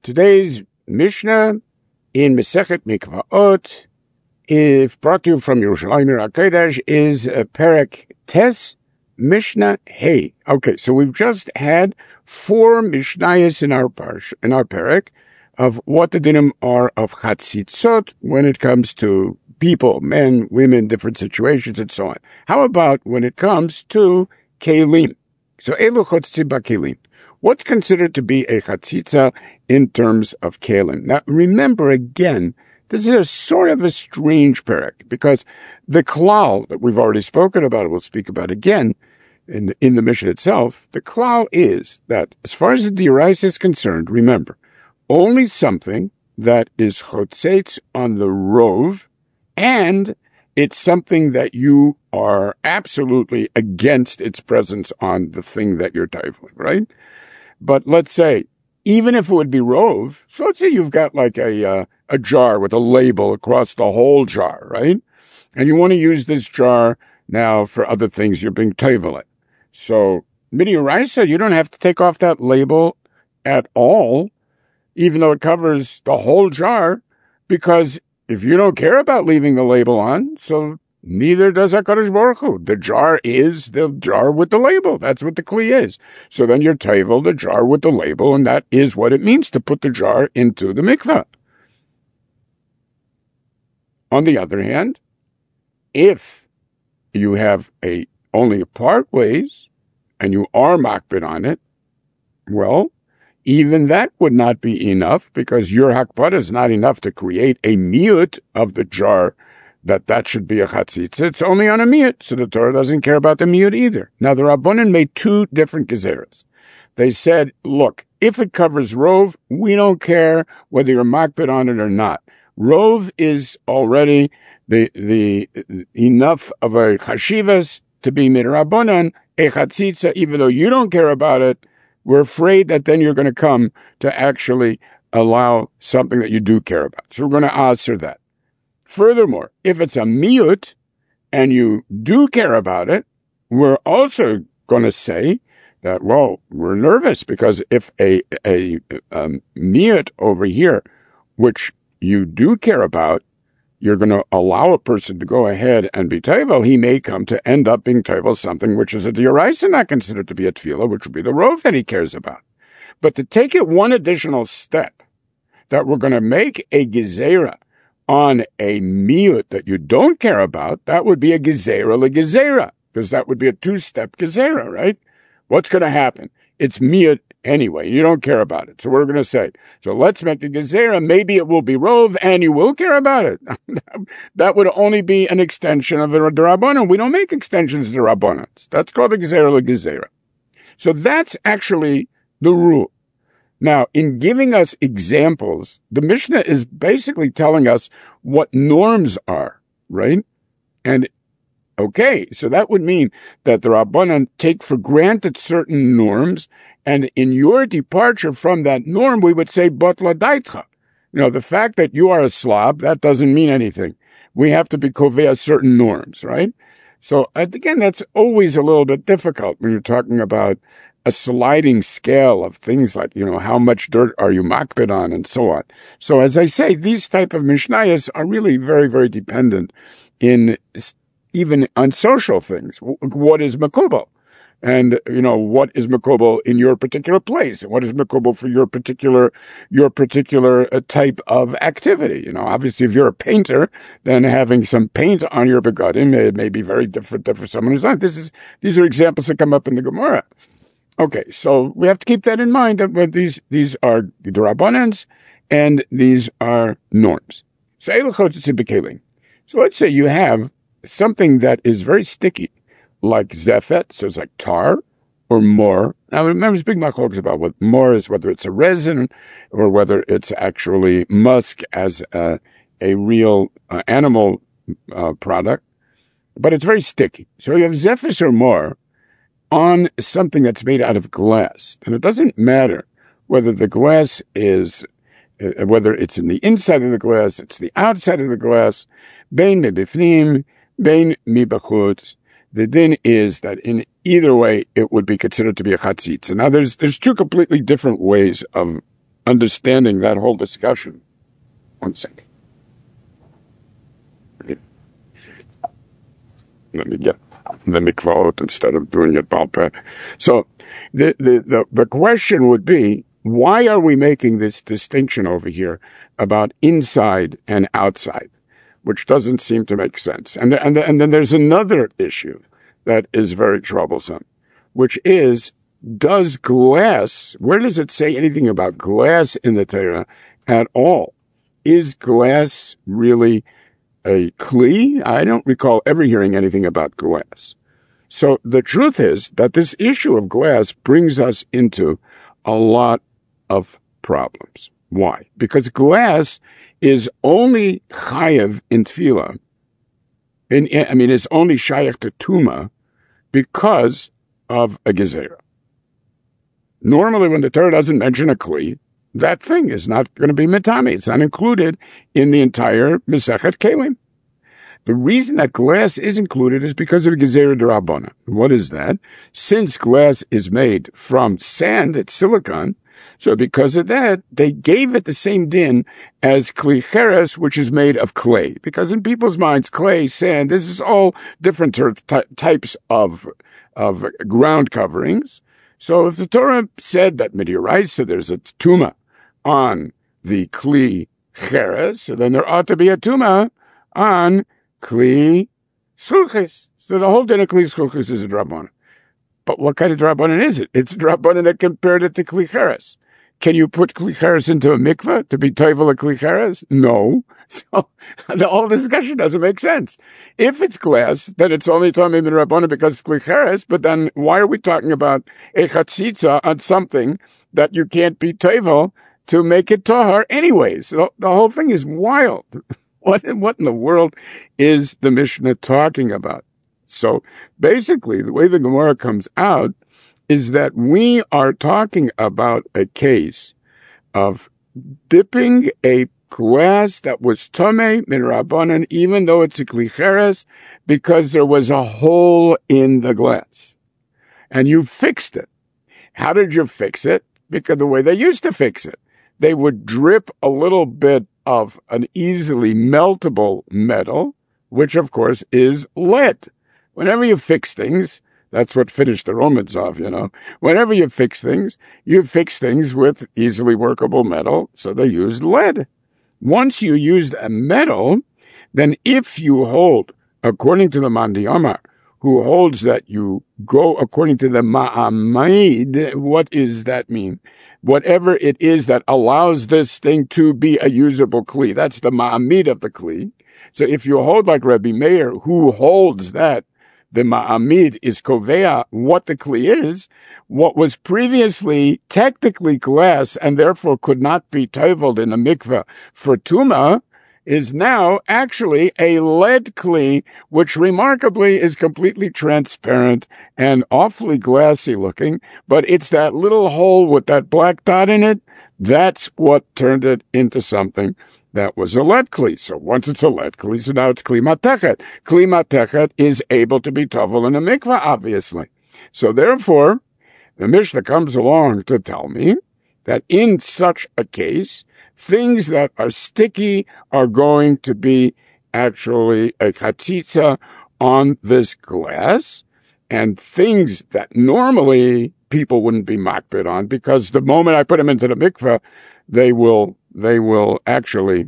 Today's Mishnah in Masechet Mikvaot, if brought to you from Yerushalayim HaKodesh, is Perek Tes Mishnah Hey. Okay, so we've just had 4 Mishnayos in our Perek of what the dinim are of Chatzitzot when it comes to people, men, women, different situations, and so on. How about when it comes to Kelim? So Elu Chotzim BaKelim. What's considered to be a chatzitza in terms of kelim? Now, remember again, this is a sort of a strange perek because the klal that we've already spoken about, we'll speak about again in the Mishnah itself. The klal is that as far as the dioraisa is concerned, remember, only something that is chotzetz on the rov, and it's something that you are absolutely against its presence on the thing that you're tifling, right? But let's say, even if it would be rov, so let's say you've got like a jar with a label across the whole jar, right? And you want to use this jar now for other things you're being tevelet. So, midioraisa, you don't have to take off that label at all, even though it covers the whole jar, because if you don't care about leaving the label on, so neither does HaKadosh Baruch Hu. The jar is the jar with the label. That's what the kli is. So then you're tevel the jar with the label, and that is what it means to put the jar into the mikveh. On the other hand, if you have only a part ways, and you are makbid on it, well, even that would not be enough, because your hakbada is not enough to create a miyut of the jar that should be a chatzitza. It's only on a miyut, so the Torah doesn't care about the miyut either. Now, the Rabbanan made 2 different gezeras. They said, look, if it covers rov, we don't care whether you're makbid on it or not. Rov is already the enough of a chashivas to be midrabanan, a chatzitza, even though you don't care about it. We're afraid that then you're going to come to actually allow something that you do care about. So we're going to answer that. Furthermore, if it's a miyut and you do care about it, we're also going to say that, well, we're nervous because if a miyut over here, which you do care about, you're going to allow a person to go ahead and be tevel, he may come to end up being tevel something which is a dioraisa not considered to be a tefillah, which would be the rov that he cares about. But to take it one additional step, that we're going to make a gezerah on a miyut that you don't care about, that would be a gezerah legezerah, because that would be a 2-step gezerah, right? What's going to happen? It's miyut anyway. You don't care about it. So we're going to say, so let's make a gezerah. Maybe it will be rov, and you will care about it. That would only be an extension of a d'Rabbanan. We don't make extensions of d'Rabbanan. That's called a gezerah legezerah. So that's actually the rule. Now, in giving us examples, the Mishnah is basically telling us what norms are, right? And, okay, so that would mean that the Rabbanan take for granted certain norms, and in your departure from that norm, we would say, botla daitcha. The fact that you are a slob, that doesn't mean anything. We have to be kovea certain norms, right? So, again, that's always a little bit difficult when you're talking about a sliding scale of things like, how much dirt are you makbid on and so on. So as I say, these type of mishnayos are really very, very dependent in even on social things. What is makubal? And, what is makubal in your particular place? And what is makubal for your particular type of activity? Obviously, if you're a painter, then having some paint on your begadim may be very different for someone who's not. These are examples that come up in the Gemara. Okay, so we have to keep that in mind that these are d'Rabbanans and these are norms. So let's say you have something that is very sticky, like zephet, so it's like tar or mor. Now remember, there's big machlokas about what mor is, whether it's a resin or whether it's actually musk as a real animal product, but it's very sticky. So you have zephyr or mor on something that's made out of glass. And it doesn't matter whether the glass is, whether it's in the inside of the glass, it's the outside of the glass, bein mibifnim, bein mibachutz. The din is that in either way, it would be considered to be a chatzitza. Now, there's 2 completely different ways of understanding that whole discussion. One second. Let me get the mikvot instead of doing it balpeh. So the question would be, why are we making this distinction over here about inside and outside, which doesn't seem to make sense? And then there's another issue that is very troublesome, which is, does glass, where does it say anything about glass in the Torah at all? Is glass really a kli? I don't recall ever hearing anything about glass. So the truth is that this issue of glass brings us into a lot of problems. Why? Because glass is only chayev in tefillah. It's only shayach to tuma because of a gezerah. Normally, when the Torah doesn't mention a kli, that thing is not going to be mitami. It's not included in the entire Masechet Kelim. The reason that glass is included is because of Gezerah D'Rabbanan. What is that? Since glass is made from sand, it's silicon, so because of that, they gave it the same din as kli cheres, which is made of clay. Because in people's minds, clay, sand, this is all different types of ground coverings. So if the Torah said that midiraisa, there's a tuma on the kli cheres, so then there ought to be a tuma on kli schulchis. So the whole din of kli schulchis is a drabanan. But what kind of drabanan is it? It's a drabanan that compared it to kli cheres. Can you put kli cheres into a mikveh to be toivel a kli cheres? No. So the whole discussion doesn't make sense. If it's glass, then it's only tamei midrabanan because it's kli cheres. But then why are we talking about a chatzitza on something that you can't be toivel to make it tahar anyways? The whole thing is wild. What in the world is the Mishnah talking about? So basically, the way the Gemara comes out is that we are talking about a case of dipping a glass that was tamei min rabbanan, even though it's a kli cheres, because there was a hole in the glass. And you fixed it. How did you fix it? Because the way they used to fix it, they would drip a little bit of an easily meltable metal, which of course is lead. Whenever you fix things, that's what finished the Romans off, Whenever you fix things with easily workable metal, so they used lead. Once you used a metal, then if you hold, according to the Mandi Amar, who holds that you go according to the Ma'amid, what does that mean? Whatever it is that allows this thing to be a usable kli, that's the Ma'amid of the kli. So if you hold like Rabbi Meir, who holds that the Ma'amid is kovea what the kli is, what was previously technically glass and therefore could not be toveled in a mikveh for tuma, is now actually a lead kli, which remarkably is completely transparent and awfully glassy looking, but it's that little hole with that black dot in it, that's what turned it into something that was a lead kli. So once it's a lead kli, so now it's kli matechet. Kli matechet is able to be tovel in a mikveh, obviously. So therefore, the Mishnah comes along to tell me that in such a case, things that are sticky are going to be actually a chatzitza on this glass, and things that normally people wouldn't be makbid on, because the moment I put them into the mikveh, they will actually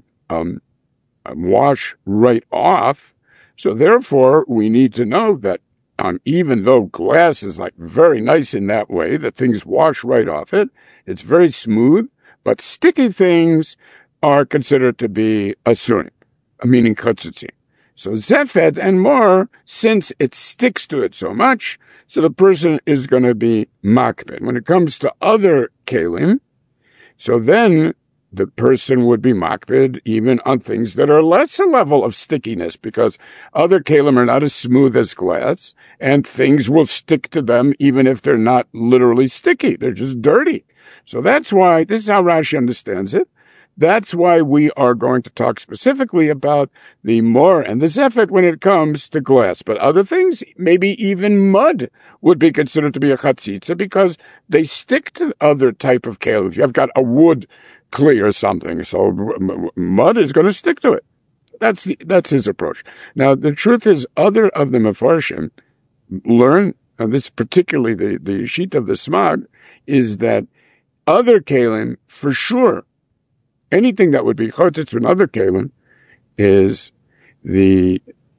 wash right off. So therefore, we need to know that even though glass is like very nice in that way, that things wash right off it, it's very smooth, but sticky things are considered to be asurim, meaning chotzitzim. So zefed and more, since it sticks to it so much, so the person is going to be makbid. When it comes to other kelim, so then the person would be makbid even on things that are less a level of stickiness, because other kelim are not as smooth as glass, and things will stick to them even if they're not literally sticky. They're just dirty. So that's why, this is how Rashi understands it, That's why we are going to talk specifically about the more and the zephet when it comes to glass. But other things, maybe even mud, would be considered to be a chatzitza because they stick to other type of kelim. If you've got a wood kli or something, so mud is going to stick to it. That's his approach. Now, the truth is, other of the Mefarshim learn, and this particularly the sheet of the Smag, is that other kelim, for sure, anything that would be chotzitz in other kelim is the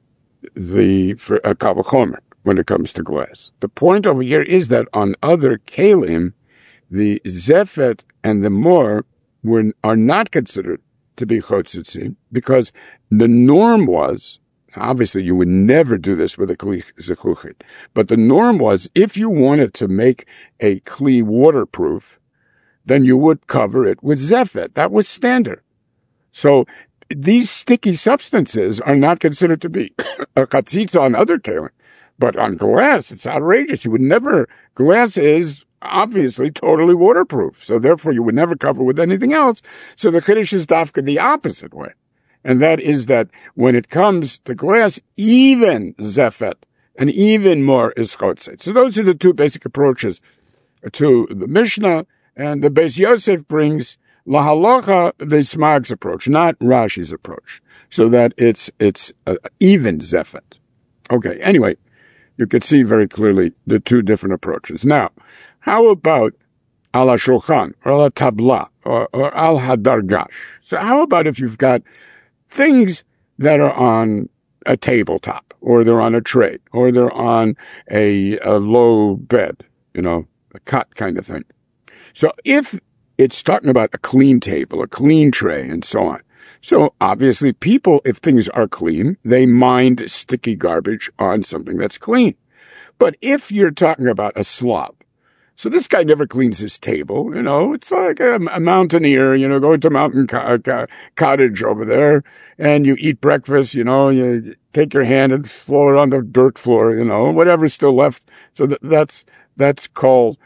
kal v'chomer when it comes to glass. The point over here is that on other kelim, the zephet and the mor are not considered to be chotzitzim because the norm was, obviously you would never do this with a kli zechuchit, but the norm was if you wanted to make a kli waterproof, then you would cover it with zephet. That was standard. So these sticky substances are not considered to be a chatzitza on other kelim, but on glass, it's outrageous. You would never, glass is obviously totally waterproof, so therefore you would never cover with anything else. So the chiddush is dafka the opposite way, and that is that when it comes to glass, even zephet and even more is chotzet. So those are the two basic approaches to the Mishnah. And the Beis Yosef brings lahalacha the Smag's approach, not Rashi's approach, so that it's even zephet. Okay, anyway, you can see very clearly the two different approaches. Now, how about al shulchan or al tabla or al hadargash? So how about if you've got things that are on a tabletop, or they're on a tray, or they're on a low bed, a cot kind of thing. So if it's talking about a clean table, a clean tray, and so on. So obviously people, if things are clean, they mind sticky garbage on something that's clean. But if you're talking about a slob, so this guy never cleans his table, it's like a mountaineer, going to mountain cottage over there, and you eat breakfast, you take your hand and throw it on the dirt floor, whatever's still left. So that's called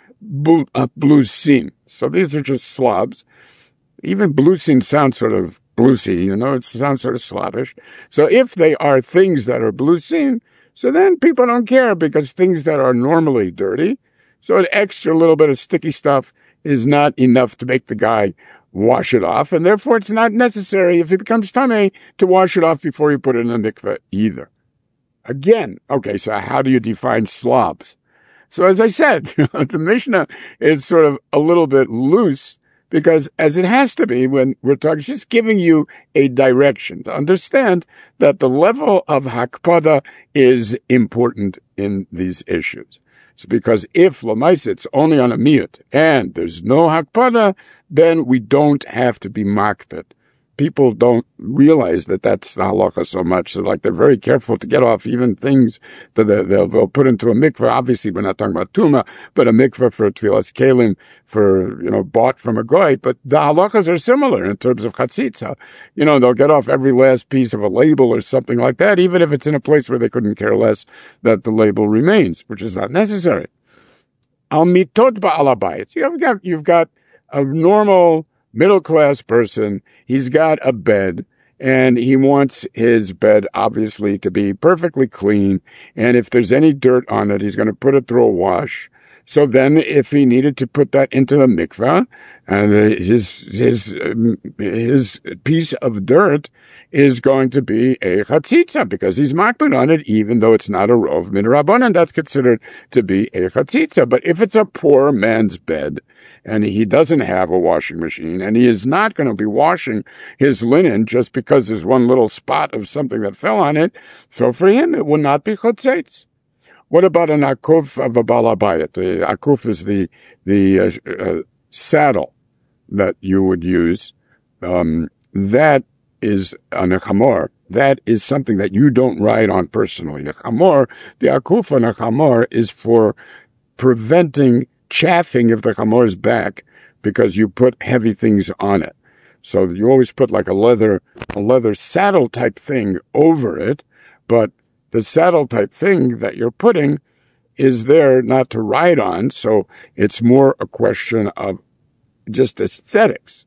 blusin. So these are just slobs. Even blusin sounds sort of bluesy, it sounds sort of slobbish. So if they are things that are blusin, so then people don't care because things that are normally dirty, so an extra little bit of sticky stuff is not enough to make the guy wash it off, and therefore it's not necessary if it becomes tamei to wash it off before you put it in a mikveh either. Again, okay, so how do you define slobs? So as I said, the Mishnah is sort of a little bit loose because as it has to be when we're talking, just giving you a direction to understand that the level of hakpada is important in these issues. It's because if Lamais it's only on a miyut and there's no hakpada, then we don't have to be makpid. People don't realize that that's the halacha so much. So they're very careful to get off even things that they'll put into a mikveh. Obviously, we're not talking about tuma, but a mikveh for tfilas kelim bought from a goy. But the halachas are similar in terms of chatzitza. They'll get off every last piece of a label or something like that, even if it's in a place where they couldn't care less that the label remains, which is not necessary. Al mitot ba'al habayit. You've got a normal middle-class person. He's got a bed, and he wants his bed, obviously, to be perfectly clean. And if there's any dirt on it, he's going to put it through a wash. So then if he needed to put that into the mikveh, and his piece of dirt is going to be a chatzitza, because he's makbid on it, even though it's not a rov midrabanan, that's considered to be a chatzitza. But if it's a poor man's bed, and he doesn't have a washing machine, and he is not going to be washing his linen just because there's one little spot of something that fell on it, so for him it will not be chatzitz. What about an akuf of a balabayit? The akuf is the saddle that you would use. That is on a chamor. That is something that you don't ride on personally. A chamor, the akuf on a chamor is for preventing chafing of the chamor's back because you put heavy things on it. So you always put like a leather saddle type thing over it, but the saddle type thing that you're putting is there not to ride on, so it's more a question of just aesthetics.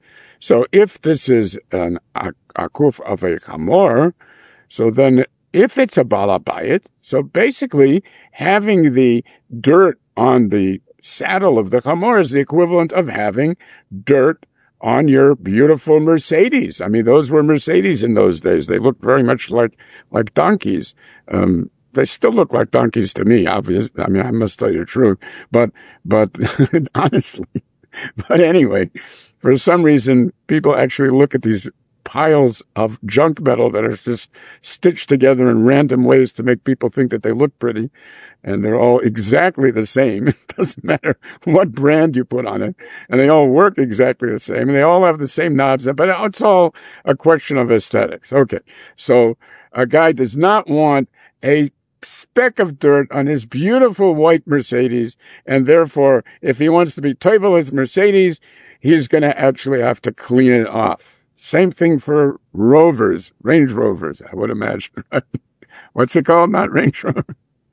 So if this is an akuf of a chamor, so then if it's a balabayit, so basically having the dirt on the saddle of the chamor is the equivalent of having dirt on your beautiful Mercedes. I mean, those were Mercedes in those days. They looked very much like donkeys. They still look like donkeys to me, obviously. I mean, I must tell you the truth. But honestly, but anyway, for some reason, people actually look at these piles of junk metal that are just stitched together in random ways to make people think that they look pretty. And they're all exactly the same. It doesn't matter what brand you put on it. And they all work exactly the same. And they all have the same knobs. But it's all a question of aesthetics. Okay. So a guy does not want a speck of dirt on his beautiful white Mercedes. And therefore, if he wants to be toivel his Mercedes, he's going to actually have to clean it off. Same thing for Rovers, Range Rovers, I would imagine. What's it called? Not Range Rover.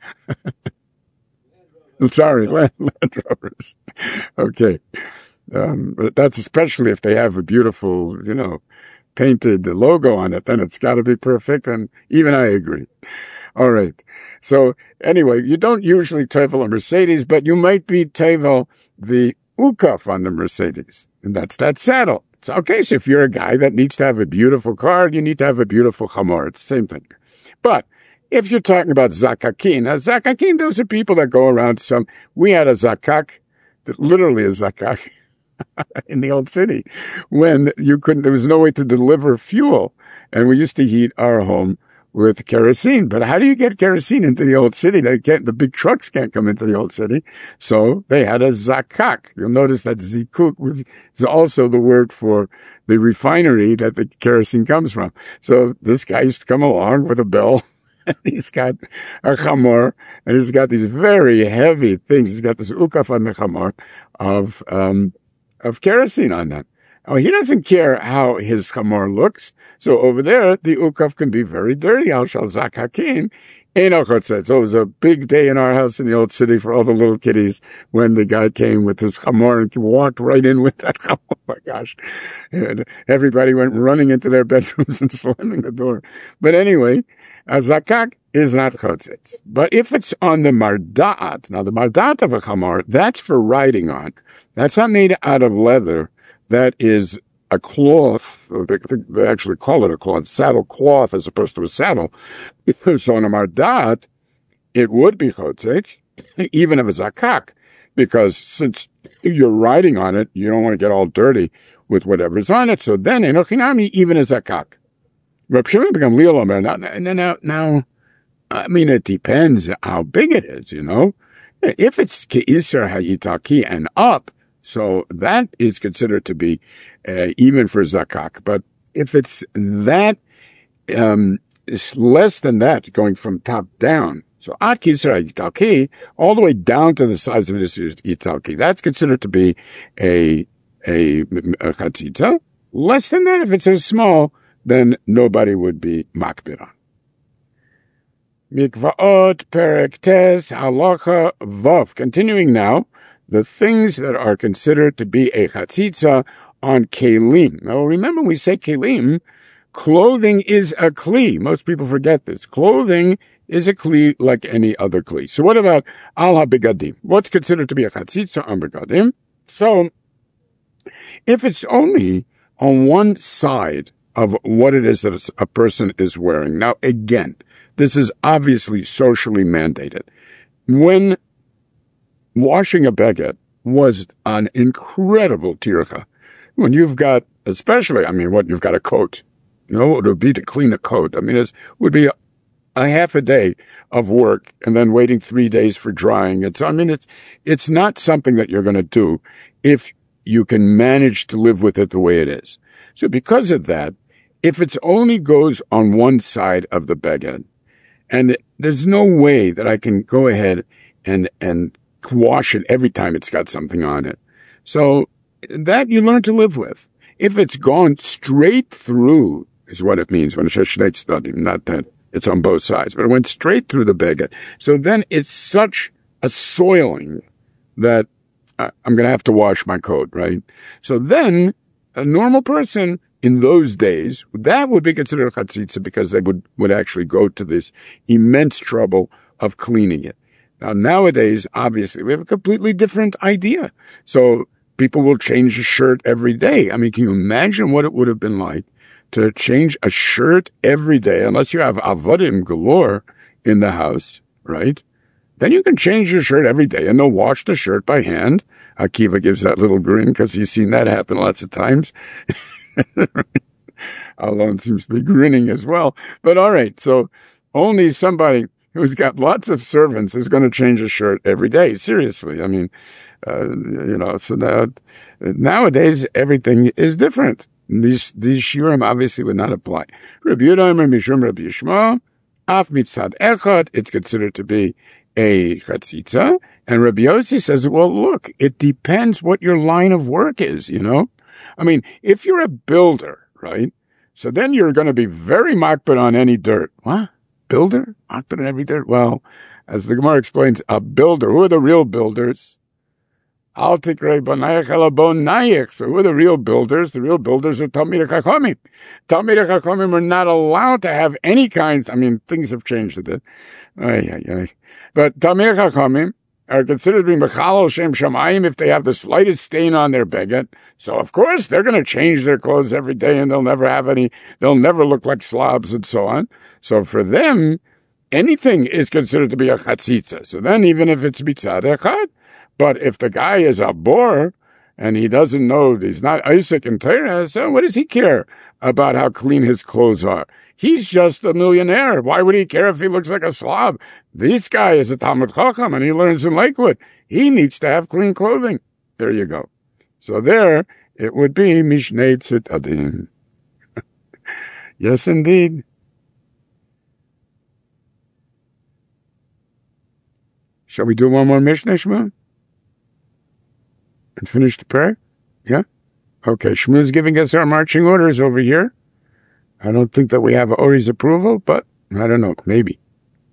Sorry, Land Rovers. Okay. But that's especially if they have a beautiful, painted logo on it, then it's got to be perfect. And even I agree. All right. So anyway, you don't usually tevel a Mercedes, but you might be tevel the ukaf on the Mercedes. And that's that saddle. So, okay, so if you're a guy that needs to have a beautiful car, you need to have a beautiful chamor. It's the same thing. But if you're talking about zakakin, those are people that go around we had a zakak, literally a zakak, in the old city, when there was no way to deliver fuel. And we used to heat our home with kerosene. But how do you get kerosene into the old city? The big trucks can't come into the old city. So they had a zakak. You'll notice that zikuk is also the word for the refinery that the kerosene comes from. So this guy used to come along with a bell. He's got a chamor, and he's got these very heavy things. He's got this ukaf on the chamor of kerosene on that. Oh, he doesn't care how his chamor looks. So over there, the ukaf can be very dirty. Al shal zakakin. So it was a big day in our house in the old city for all the little kiddies when the guy came with his chamor and walked right in with that chamor. Oh my gosh. And everybody went running into their bedrooms and slamming the door. But anyway, a zakak is not chotzitz. But if it's on the marda'at, now the marda'at of a chamor, that's for riding on. That's not made out of leather. That is a cloth, they actually call it a cloth, saddle cloth as opposed to a saddle. So on a marda'at, it would be chotzitz, even if it's zakak, because since you're riding on it, you don't want to get all dirty with whatever's on it. So then, enochinami, even a zakak. Reb Shimon ben Gamliel Omer, now, I mean, it depends how big it is, If it's ke'iser ha'itaki and up, so that is considered to be even for zakak. But if it's that, it's less than that, going from top down. So ad kisra italki, all the way down to the size of this italki, that's considered to be a chatzitza. Less than that, if it's so small, then nobody would be makbir on. Mikvaot perek tes halacha vav. Continuing now, the things that are considered to be a chatzitza on kelim. Now remember, we say kelim, clothing is a kli. Most people forget this. Clothing is a kli like any other kli. So what about al ha-begadim? What's considered to be a chatzitza on begadim? So if it's only on one side of what it is that a person is wearing. Now again, this is obviously socially mandated. When washing a baguette was an incredible tircha. When you've got, especially, you've got a coat. It would be to clean a coat. It would be a half a day of work and then waiting 3 days for drying. It's not something that you're going to do if you can manage to live with it the way it is. So because of that, if it only goes on one side of the baguette, and there's no way that I can go ahead and wash it every time it's got something on it. So that you learn to live with. If it's gone straight through, is what it means when it's a study, not that it's on both sides, but it went straight through the baguette. So then it's such a soiling that I'm going to have to wash my coat, right? So then a normal person in those days, that would be considered chatzitza because they would actually go to this immense trouble of cleaning it. Now, nowadays, obviously, we have a completely different idea. So people will change a shirt every day. I mean, can you imagine what it would have been like to change a shirt every day, unless you have avodim galore in the house, right? Then you can change your shirt every day, and they'll wash the shirt by hand. Akiva gives that little grin because he's seen that happen lots of times. Alon seems to be grinning as well. But all right, so only somebody who's got lots of servants is going to change a shirt every day. Seriously, I mean, so that nowadays everything is different. These shiurim obviously would not apply. Rabbi Yehuda mishum Rabbi Yishmael, af mitzad echad, it's considered to be a chatzitza. And Rabbi Yossi says, well, look, it depends what your line of work is, I mean, if you're a builder, right? So then you're going to be very makbid on any dirt. What? Builder? Makbid on every dirt? Well, as the Gemara explains, a builder, who are the real builders? Al tikrei banayach ela bonayach. So who are the real builders? The real builders are Talmidei Chachamim. Talmidei Chachamim are not allowed to have any kinds, I mean, things have changed a bit. But Talmidei Chachamim are considered being Mechalel Shem Shamayim if they have the slightest stain on their beged. So, of course, they're going to change their clothes every day and they'll never look like slobs and so on. So for them, anything is considered to be a chatzitza. So then even if it's mitzad echad, but if the guy is a bor and he doesn't know, he's not Isaac and Torah, so what does he care about how clean his clothes are? He's just a millionaire. Why would he care if he looks like a slob? This guy is a Talmud Chacham and he learns in Lakewood. He needs to have clean clothing. There you go. So there, it would be Mishnei Tzitadim. Yes, indeed. Shall we do one more Mishnah, Shmuel? And finish the prayer? Yeah? Okay, Shmuel is giving us our marching orders over here. I don't think that we have Ori's approval, but I don't know, maybe.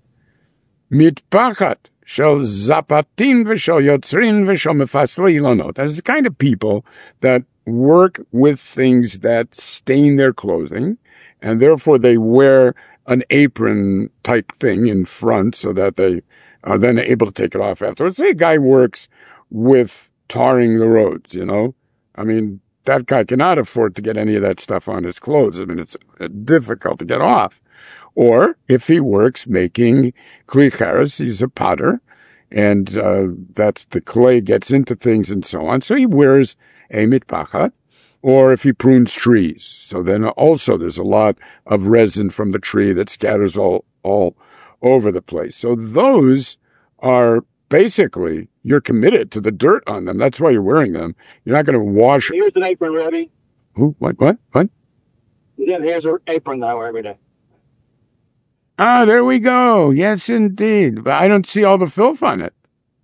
Mitpachat shel zapatin v'shel yotzrin v'shel mefasli ilonot. That's the kind of people that work with things that stain their clothing, and therefore they wear an apron type thing in front so that they are then able to take it off afterwards. Say a guy works with tarring the roads, I mean, that guy cannot afford to get any of that stuff on his clothes. I mean, it's difficult to get off. Or if he works making kli cheres, he's a potter, and that's the clay gets into things and so on. So he wears a mitpachat. Or if he prunes trees, so then also there's a lot of resin from the tree that scatters all over the place. So those are basically, you're committed to the dirt on them. That's why you're wearing them. You're not going to wash. Here's an apron, Rabbi. Who? What? Yeah, here's an apron now every day. Ah, there we go. Yes, indeed. But I don't see all the filth on it.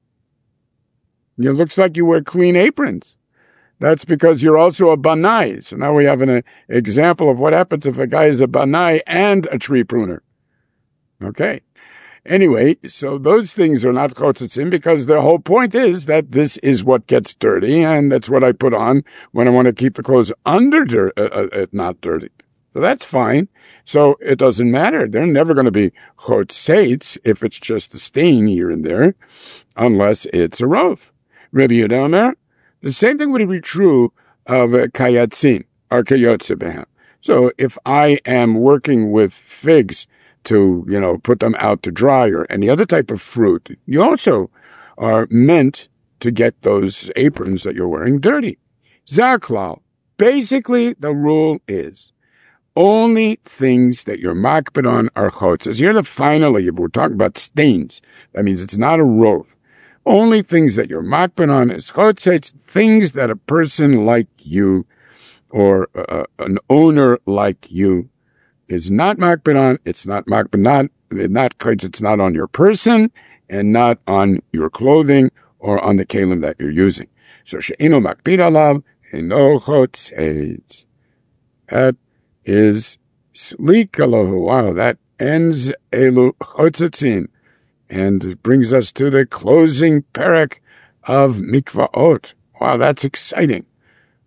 It looks like you wear clean aprons. That's because you're also a banai. So now we have an example of what happens if a guy is a banai and a tree pruner. Okay. Anyway, so those things are not chotzitzim because the whole point is that this is what gets dirty, and that's what I put on when I want to keep the clothes under not dirty. So that's fine. So it doesn't matter. They're never going to be chotzeitz if it's just a stain here and there, unless it's a rov. Rabbi Yehuda Omer, the same thing would be true of kayatzin or kayotze behem. So if I am working with figs to, put them out to dry or any other type of fruit, you also are meant to get those aprons that you're wearing dirty. Zaklal. Basically, the rule is only things that you're makbid on are chotzes. Here, finally, if we're talking about stains, that means it's not a rov. Only things that you're makbid on is chotzes, things that a person like you or an owner like you is not makbid on. It's not makbid, it's not on your person and not on your clothing or on the kelim that you're using. So she'ino makbid alav, eno chotzes. That is slikalahu. Wow, that ends elu chotzetzin. And it brings us to the closing perek of Mikvaot. Wow, that's exciting.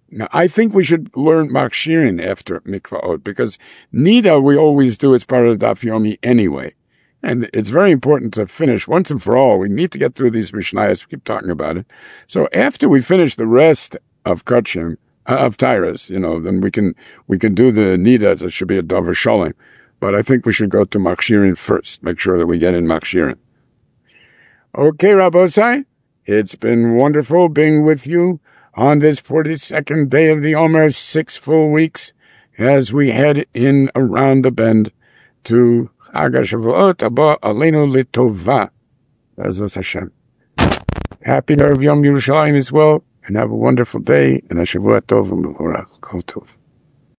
Now, I think we should learn Machshirin after Mikvaot, because Nida we always do as part of Daf Yomi anyway. And it's very important to finish once and for all. We need to get through these Mishnayos. We keep talking about it. So after we finish the rest of Kachim, of Tyrus, then we can do the Nida. It should be a Dover Sholem. But I think we should go to Machshirin first. Make sure that we get in Machshirin. Okay, Rabbosai, it's been wonderful being with you on this 42nd day of the Omer, 6 full weeks, as we head in around the bend to Chag HaShavuot Haba Aleinu L'Tova. Be'ezus Hashem. Happy Erev Yom Yerushalayim as well, and have a wonderful day, and a Shavua Tov and Kol Tov.